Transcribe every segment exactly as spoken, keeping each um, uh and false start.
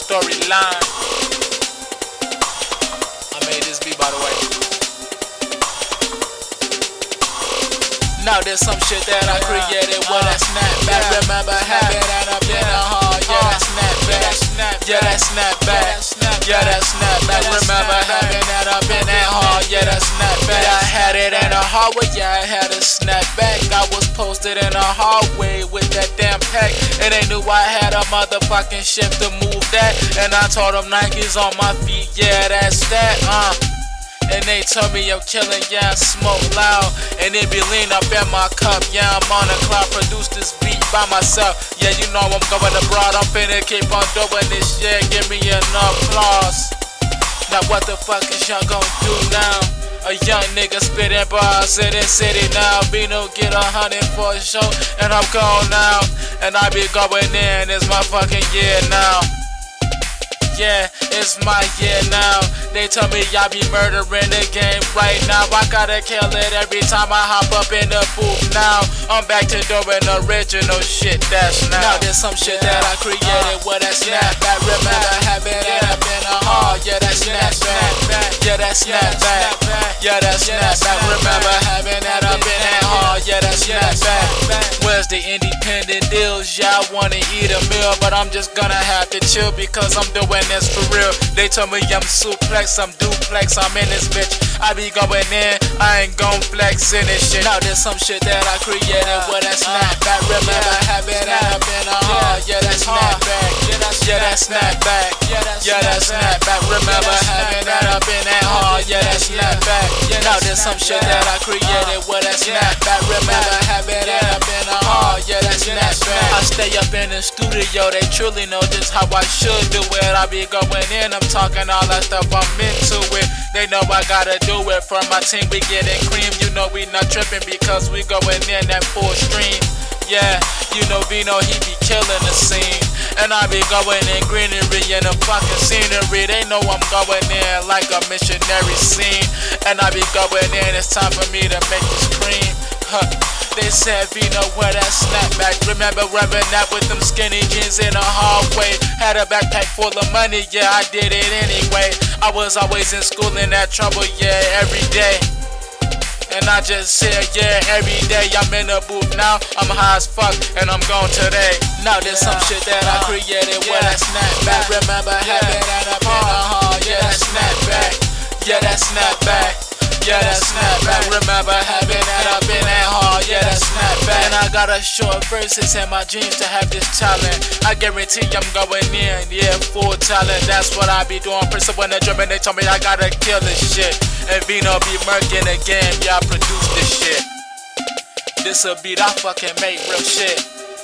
storyline. I made this beat, by the way. Now there's some shit that I created, well that's snapback. Remember having that up in the hall, yeah that's snapback. Yeah that's snapback. Yeah that's snapback. Remember having that up in that hall, yeah that's snapback. I had it in the hallway, yeah I had a snapback. I was posted in the hallway with that damn pack, and they knew I had a motherfucking shift to move that. And I told them Nikes on my feet, yeah that's that, uh. And they told me I'm killing, yeah I smoke loud. And it be lean up in my cup, yeah I'm on the cloud. Produce this beat by myself, yeah you know I'm going abroad. I'm finna keep on doing this shit, give me an applause. Now what the fuck is y'all gon' do now? A young nigga spitting bars in the city now. Bino get a hundred for a show, and I'm gone now. And I be going in, it's my fucking year now. Yeah, it's my year now. They tell me I be murdering the game right now. I gotta kill it every time I hop up in the booth now. I'm back to doing original shit, that's now. Now there's some shit that I created, well that's snapback. Remember having it up in the hall, yeah that's snapback. Yeah that's snapback. Yeah that's snapback. Remember having that up in that hall, yeah that's snapback. Where's the independent deals? Yeah I wanna eat a meal, but I'm just gonna have to chill because I'm doing this for real. They told me I'm suplex, I'm duplex, I'm in this bitch. I be going in, I ain't gon' flex in this shit. Now there's some shit that I created, well that's snapback. Remember having that up in the hall, yeah that's snapback. Yeah that's snapback. Yeah that's snapback. Remember having that up in that hall, yeah that's snapback. Now there's some shit that I created, well that's snapback. Remember having that up in the hall, yeah that's snapback. I stay up in the studio, they truly know just how I should do it. I be going in, I'm talking all that stuff, I'm into it. They know I gotta do it for my team, we getting cream. You know we not tripping because we going in that full stream. Yeah, you know Vino, he be killing the scene. And I be going in greenery and the fucking scenery. They know I'm going in like a missionary scene. And I be going in, it's time for me to make you scream. Huh. They said Vino wear that snapback. Remember wearing that with them skinny jeans in the hallway. Had a backpack full of money, yeah I did it anyway. I was always in school in that trouble, yeah every day. And I just said, yeah, every day I'm in the booth now. I'm high as fuck, and I'm gone today. Now there's some shit that I created, well that's snapback. Remember having that up in the hall, yeah that's snapback. Yeah that's snapback. Yeah that's snapback. Remember having that up in that hall, yeah that's snapback. And I got a short verses in my dreams to have this talent. I guarantee I'm going in, yeah full talent. That's what I be doing. Pursuing the drum and they told me I gotta kill this shit. And Vino be murking again, yeah I produce this shit. This a beat I fucking make, real shit.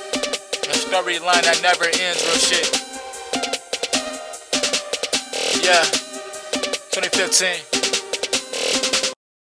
A storyline that never ends, real shit. Yeah, twenty fifteen.